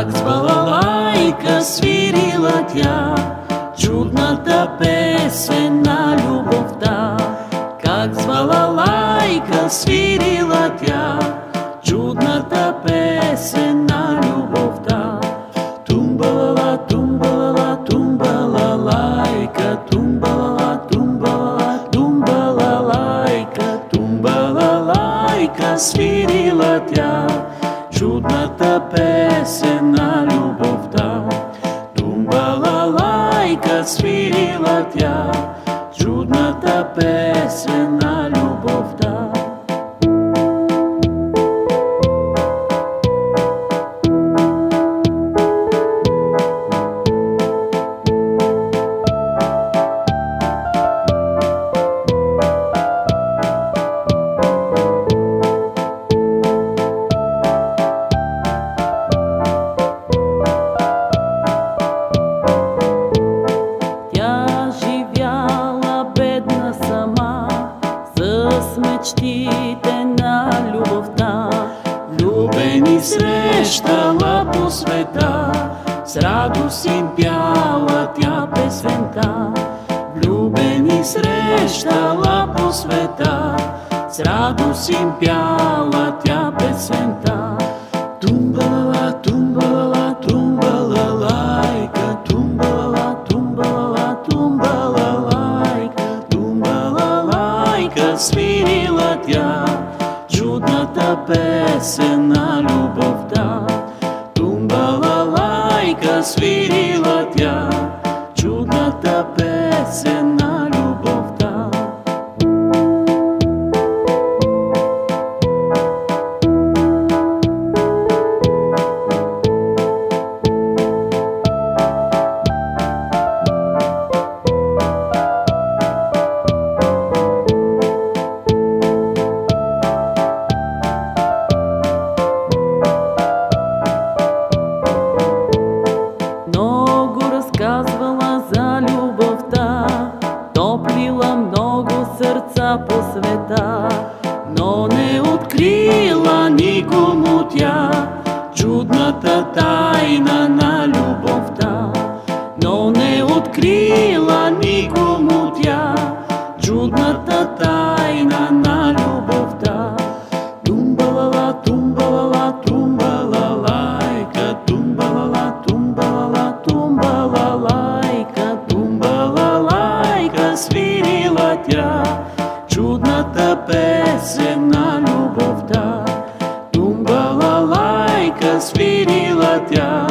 Как с балалайка свирила тя чудната песен на любовта. Как с балалайка свирила тя чудната песен на любовта. Тумбалала, тумбалала, тумбалалайка, тумбалала, тумбалала, тумбалалайка, тумбалалайка свирила тя чудната песен на любовта. Тумбалалайка свирила тя чудната песен на любовта. С мечтите на любовта, влюбени срещала по света, с радост им пяла тя песента. Влюбени срещала по света, с радост им пяла тя песента. Тумбалала, тумбалала, тумбалалайка, тумбалала, тумбалала, тумбалалайка, тумбалалайка свирила тя чудната песен на любовта. Тумбалалайка свирила тя чудната песен на любовта. Разказвала за любовта, топлила много сърца по света, но не открила никому тя чудната тайна на любовта. Но не открила никому тя чудната тайна на любовта. Тумбалала, тумбалала, тумбалалайка, тумбалала, тумбалала, тумбалалайка, тумбалалайка свирила тя чудната песен на любовта. Тумбалалайка свирила тя